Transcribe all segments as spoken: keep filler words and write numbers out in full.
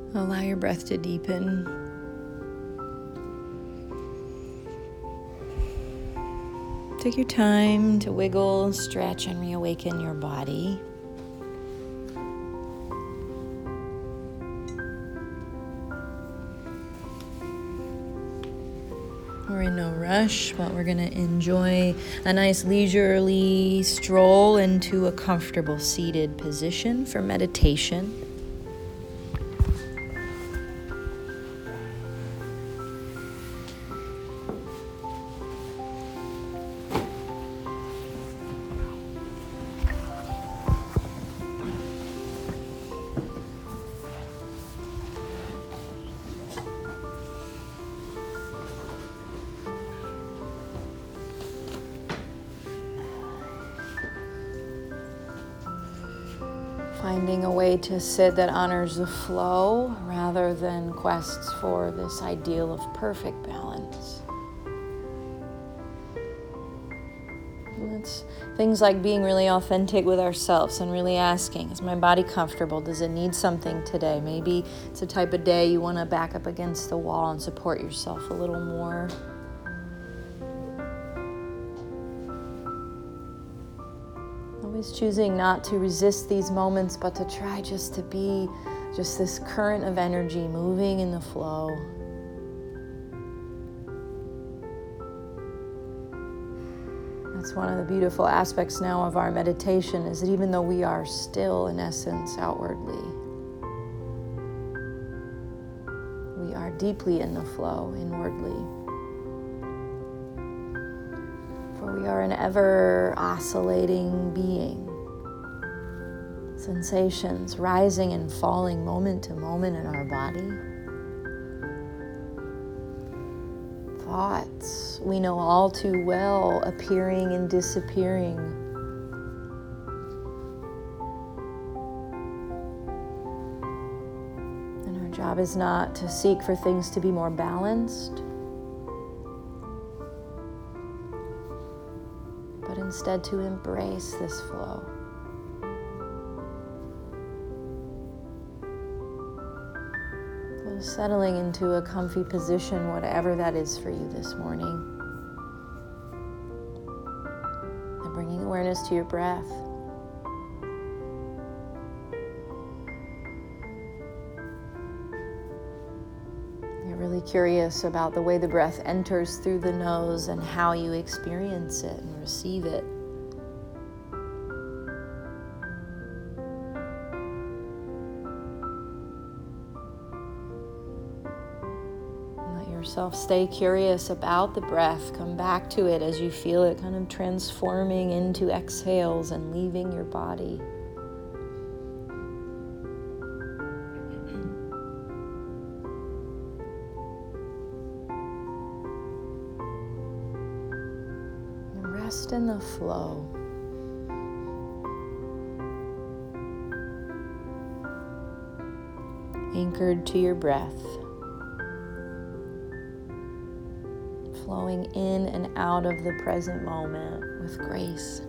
Allow your breath to deepen. Take your time to wiggle, stretch, and reawaken your body. We're in no rush, but we're going to enjoy a nice leisurely stroll into a comfortable seated position for meditation. Finding a way to sit that honors the flow rather than quests for this ideal of perfect balance. And it's things like being really authentic with ourselves and really asking, is my body comfortable? Does it need something today? Maybe it's a type of day you want to back up against the wall and support yourself a little more. Always choosing not to resist these moments, but to try just to be just this current of energy moving in the flow. That's one of the beautiful aspects now of our meditation, is that even though we are still, in essence, outwardly, we are deeply in the flow inwardly. For we are an ever oscillating being. Sensations rising and falling moment to moment in our body. Thoughts we know all too well appearing and disappearing. And our job is not to seek for things to be more balanced, but instead to embrace this flow. So settling into a comfy position, whatever that is for you this morning. And bringing awareness to your breath. You're really curious about the way the breath enters through the nose and how you experience it and receive it. Yourself stay curious about the breath. Come back to it as you feel it kind of transforming into exhales and leaving your body. And rest in the flow. Anchored to your breath. Flowing in and out of the present moment with grace.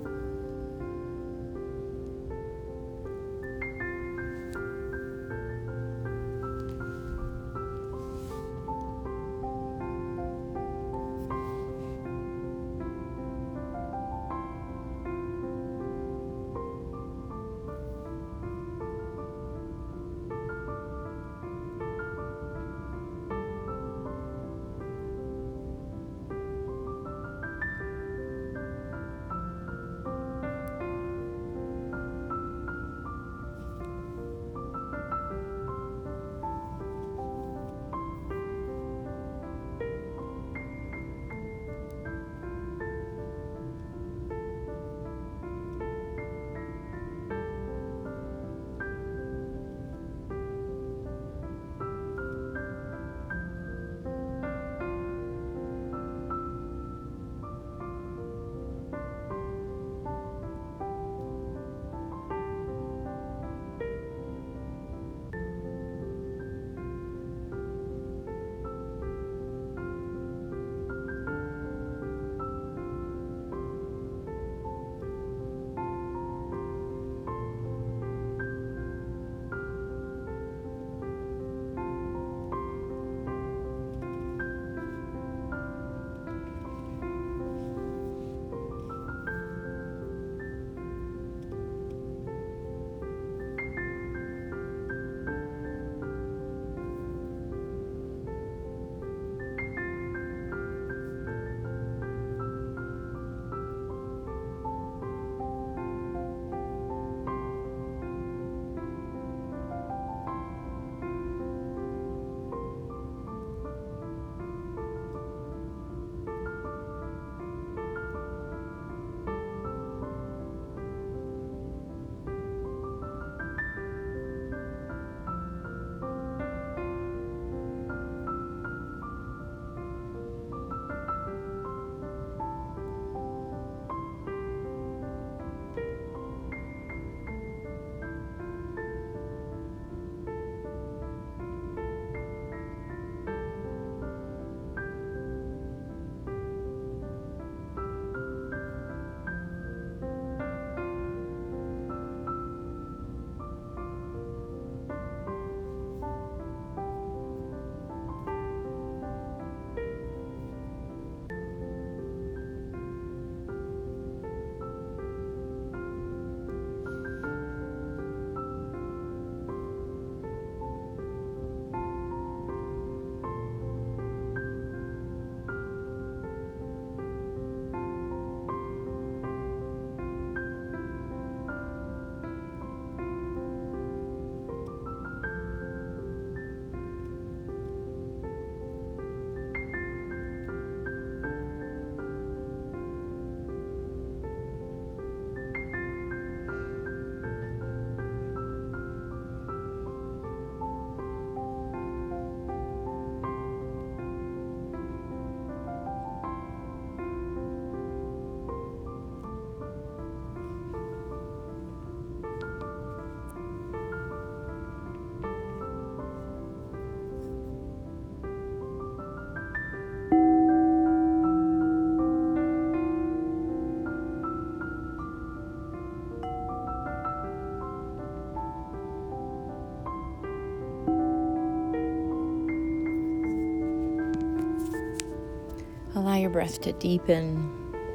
your breath to deepen.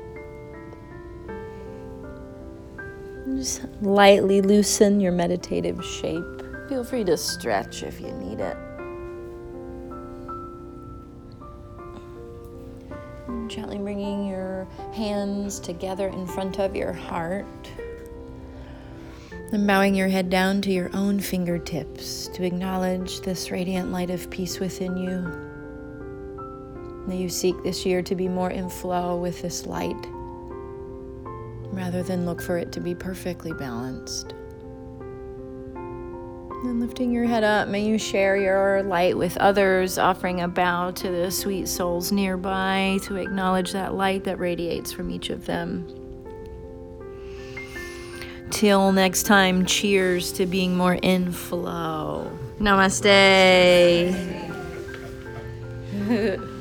And just lightly loosen your meditative shape. Feel free to stretch if you need it. And gently bringing your hands together in front of your heart. And bowing your head down to your own fingertips to acknowledge this radiant light of peace within you. That you seek this year to be more in flow with this light, rather than look for it to be perfectly balanced. And lifting your head up, may you share your light with others, offering a bow to the sweet souls nearby to acknowledge that light that radiates from each of them. Till next time, cheers to being more in flow. Namaste.